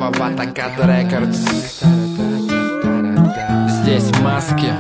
снова в Атакад Рекордс. Здесь маски.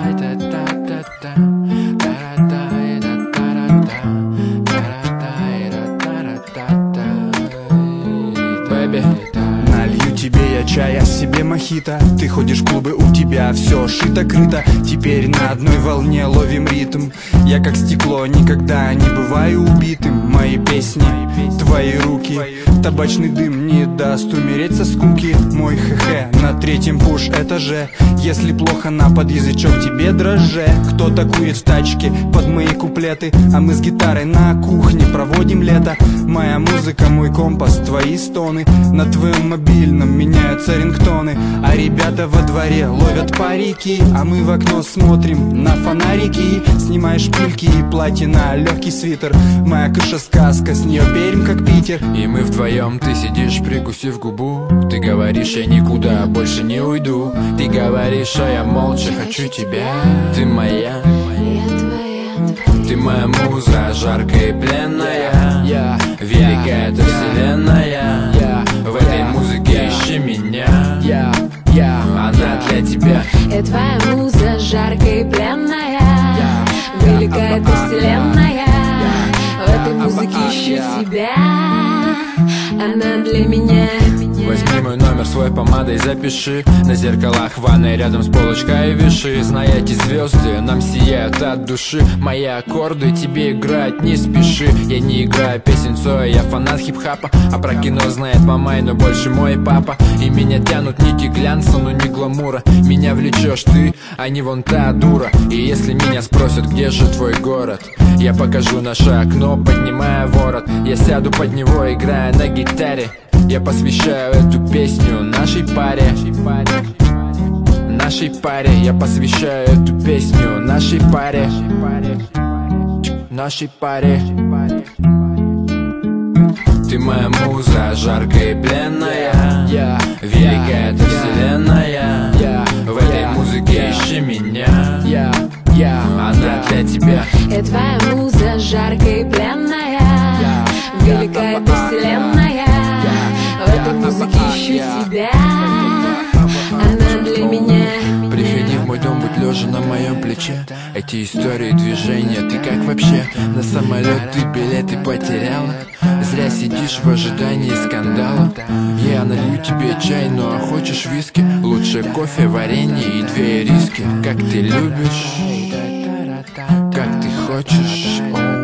Налью тебе я чая, себе мохито. Ты ходишь в клубы, у тебя все шито-крыто. Теперь на одной волне ловим ритм. Я как стекло, никогда не бываю убитым. Мои песни, твои руки, табачный дым не даст умереть со скуки. Мой хе-хе на третьем пуш-этаже. Если плохо, на под язычок тебе дрожже. Кто-то курит в тачке под мои куплеты, а мы с гитарой на кухне проводим лето. Моя музыка, мой компас, твои стоны. На твоем мобильном меняются рингтоны. А ребята во дворе ловят парики, а мы в окно смотрим на фонарики. Снимаешь шпильки и платье на легкий свитер. Моя крыша сказка, с нее Пермь как Питер. И мы вдвоем, ты сидишь, прикусив губу. Ты говоришь, я никуда больше не уйду. Ты говоришь, а я молча хочу тебя. Ты моя, ты моя муза, жаркая и пленная. Великая эта вселенная. В этой музыке ищи меня. Она для тебя. Я твоя муза, жаркая и пленная. Великая эта вселенная. В этой музыке ищу себя. Она для меня. Возьми мой номер свой помадой, запиши. На зеркалах ванной рядом с полочкой виши. Зная эти звезды, нам сияют от души. Мои аккорды тебе играть не спеши. Я не играю песен Цоя, я фанат хип-хапа. А про кино знает мамай, но больше мой папа. И меня тянут нити глянца, но не гламура. Меня влечешь ты, а не вон та дура. И если меня спросят, где же твой город, я покажу наше окно, поднимая ворот. Я сяду под него, играя на гитаре. Я посвящаю эту песню нашей паре. Нашей паре. Я посвящаю эту песню нашей паре. Нашей паре. Ты моя муза, жаркая и пленная. Великая эта вселенная. В этой музыке ищи меня. Она для тебя. Я твоя муза, жаркая и пленная. Великая эта вселенная. В этой музыке ищу себя. Она для меня. Приходи в мой дом, будь лежа на моем плече. Эти истории, движения, ты как вообще? На самолет ты билеты потеряла. Зря сидишь в ожидании скандала. Я налью тебе чай, ну а хочешь виски? Лучше кофе, варенье и 2 ириски. Как ты любишь, как ты хочешь.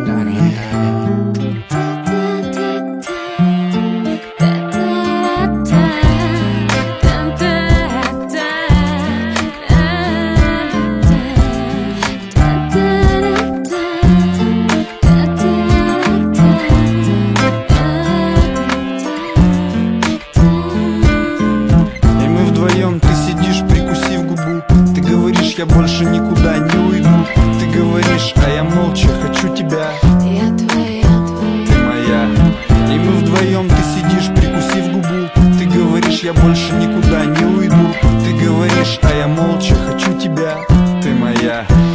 Я больше никуда не уйду. Ты говоришь, а я молча хочу тебя. Я твоя, ты моя. И мы вдвоем, ты сидишь, прикусив губу. Ты говоришь, я больше никуда не уйду. Ты говоришь, а я молча хочу тебя. Ты моя.